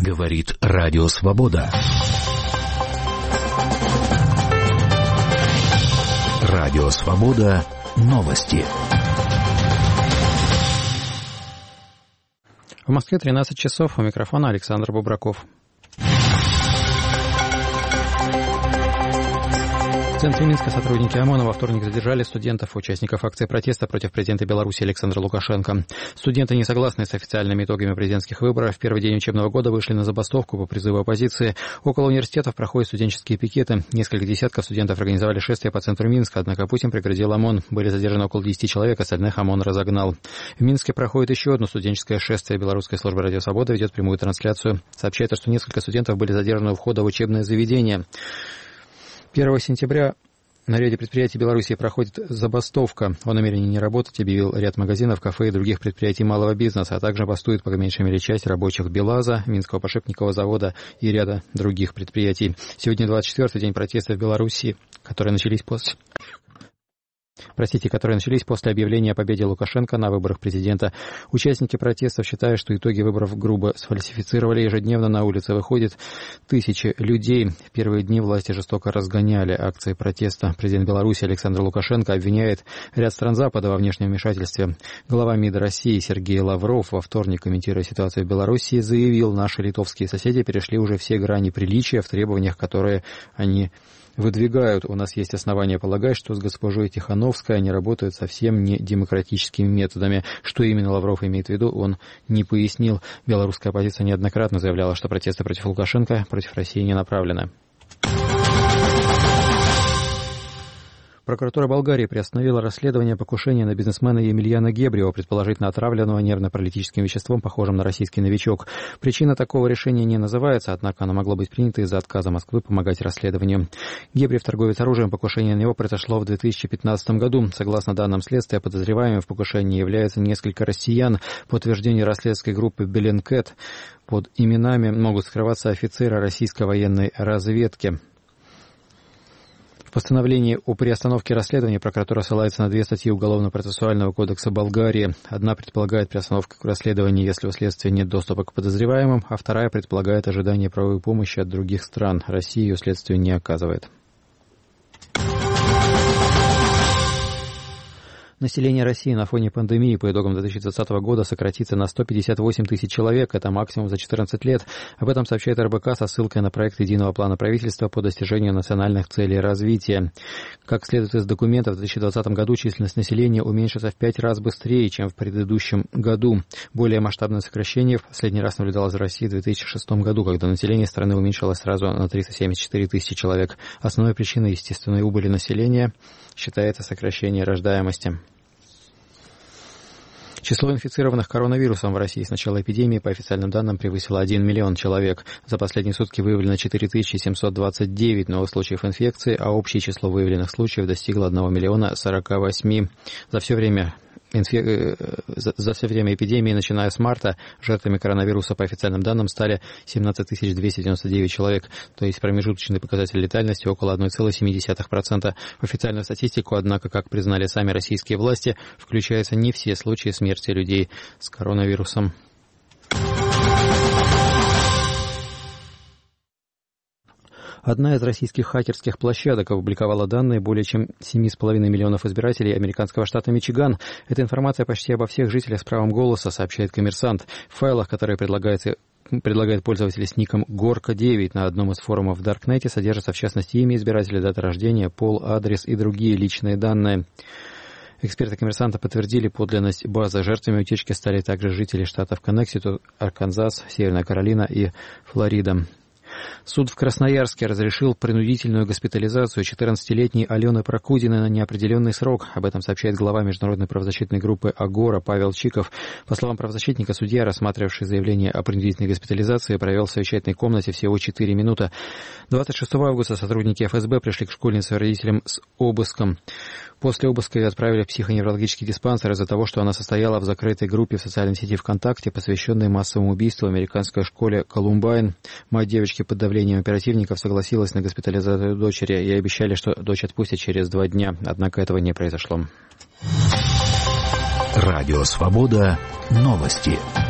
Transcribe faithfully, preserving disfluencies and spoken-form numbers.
Говорит Радио Свобода. Радио Свобода. Новости. В Москве тринадцать часов. У микрофона Александр Бубраков. В центре Минска сотрудники ОМОНа во вторник задержали студентов, участников акции протеста против президента Беларуси Александра Лукашенко. Студенты, не согласные с официальными итогами президентских выборов, в первый день учебного года вышли на забастовку по призыву оппозиции. Около университетов проходят студенческие пикеты. Несколько десятков студентов организовали шествие по центру Минска, однако путь им преградил ОМОН. Были задержаны около десяти человек, остальных ОМОН разогнал. В Минске проходит еще одно студенческое шествие. Белорусская служба Радио Свобода ведет прямую трансляцию. Сообщается, что несколько студентов были задержаны у входа в учебное заведение. первого сентября на ряде предприятий Беларуси проходит забастовка. О намерении не работать объявил ряд магазинов, кафе и других предприятий малого бизнеса, а также бастует по меньшей мере часть рабочих БелАЗа, Минского подшипникового завода и ряда других предприятий. Сегодня двадцать четвёртый день протеста в Беларуси, которые начались после... Простите, которые начались после объявления о победе Лукашенко на выборах президента. Участники протестов считают, что итоги выборов грубо сфальсифицировали. Ежедневно на улицы выходят тысячи людей. В первые дни власти жестоко разгоняли акции протеста. Президент Беларуси Александр Лукашенко обвиняет ряд стран Запада во внешнем вмешательстве. Глава МИДа России Сергей Лавров во вторник, комментируя ситуацию в Беларуси, заявил: наши литовские соседи перешли уже все грани приличия в требованиях, которые они выдвигают. У нас есть основания полагать, что с госпожой Тихановской они работают совсем не демократическими методами. Что именно Лавров имеет в виду, он не пояснил. Белорусская оппозиция неоднократно заявляла, что протесты против Лукашенко против России не направлены. Прокуратура Болгарии приостановила расследование покушения на бизнесмена Емельяна Гебрева, предположительно отравленного нервно-паралитическим веществом, похожим на российский новичок. Причина такого решения не называется, однако она могла быть принята из-за отказа Москвы помогать расследованию. Гебрев, торговец оружием, покушение на него произошло в две тысячи пятнадцатом году. Согласно данным следствия, подозреваемыми в покушении являются несколько россиян. По утверждению расследовательской группы Беллинкет, под именами могут скрываться офицеры российской военной разведки. В постановлении о приостановке расследования прокуратура ссылается на две статьи Уголовно-процессуального кодекса Болгарии. Одна предполагает приостановку расследования, если у следствия нет доступа к подозреваемым, а вторая предполагает ожидание правовой помощи от других стран. Россия ее следствию не оказывает. Население России на фоне пандемии по итогам две тысячи двадцатого года сократится на сто пятьдесят восемь тысяч человек. Это максимум за четырнадцать лет. Об этом сообщает эр бэ ка со ссылкой на проект единого плана правительства по достижению национальных целей развития. Как следует из документов, в две тысячи двадцатом году численность населения уменьшится в пять раз быстрее, чем в предыдущем году. Более масштабное сокращение в последний раз наблюдалось в России в две тысячи шестом году, когда население страны уменьшилось сразу на триста семьдесят четыре тысячи человек. Основной причиной естественной убыли населения считается сокращение рождаемости. Число инфицированных коронавирусом в России с начала эпидемии, по официальным данным, превысило один миллион человек. За последние сутки выявлено четыре тысячи семьсот двадцать девять новых случаев инфекции, а общее число выявленных случаев достигло одного миллиона сорока восьми. За все время Инфе... За все время эпидемии, начиная с марта, жертвами коронавируса, по официальным данным, стали семнадцать тысяч двести девяносто девять человек, то есть промежуточный показатель летальности около одна целая семь десятых процента. В официальную статистику, однако, как признали сами российские власти, включаются не все случаи смерти людей с коронавирусом. Одна из российских хакерских площадок опубликовала данные более чем семь с половиной миллионов избирателей американского штата Мичиган. Эта информация почти обо всех жителях с правом голоса, сообщает «Коммерсант». В файлах, которые предлагаются предлагает пользователь с ником Горка девять на одном из форумов в Даркнете, содержатся в частности имя избирателя, дата рождения, пол, адрес и другие личные данные. Эксперты «Коммерсанта» подтвердили подлинность базы. Жертвами утечки стали также жители штатов Коннектикут, Арканзас, Северная Каролина и Флорида. Суд в Красноярске разрешил принудительную госпитализацию четырнадцатилетней Алены Прокудиной на неопределенный срок. Об этом сообщает глава международной правозащитной группы «Агора» Павел Чиков. По словам правозащитника, судья, рассматривавший заявление о принудительной госпитализации, провел в совещательной комнате всего четыре минуты. двадцать шестого августа сотрудники эф эс бэ пришли к школьнице и родителям с обыском. После обыска ее отправили в психоневрологический диспансер из-за того, что она состояла в закрытой группе в социальной сети ВКонтакте, посвященной массовому убийству в американской школе Колумбайн. Мать девочки под давлением оперативников согласилась на госпитализацию дочери и обещали, что дочь отпустят через два дня. Однако этого не произошло. Радио Свобода. Новости.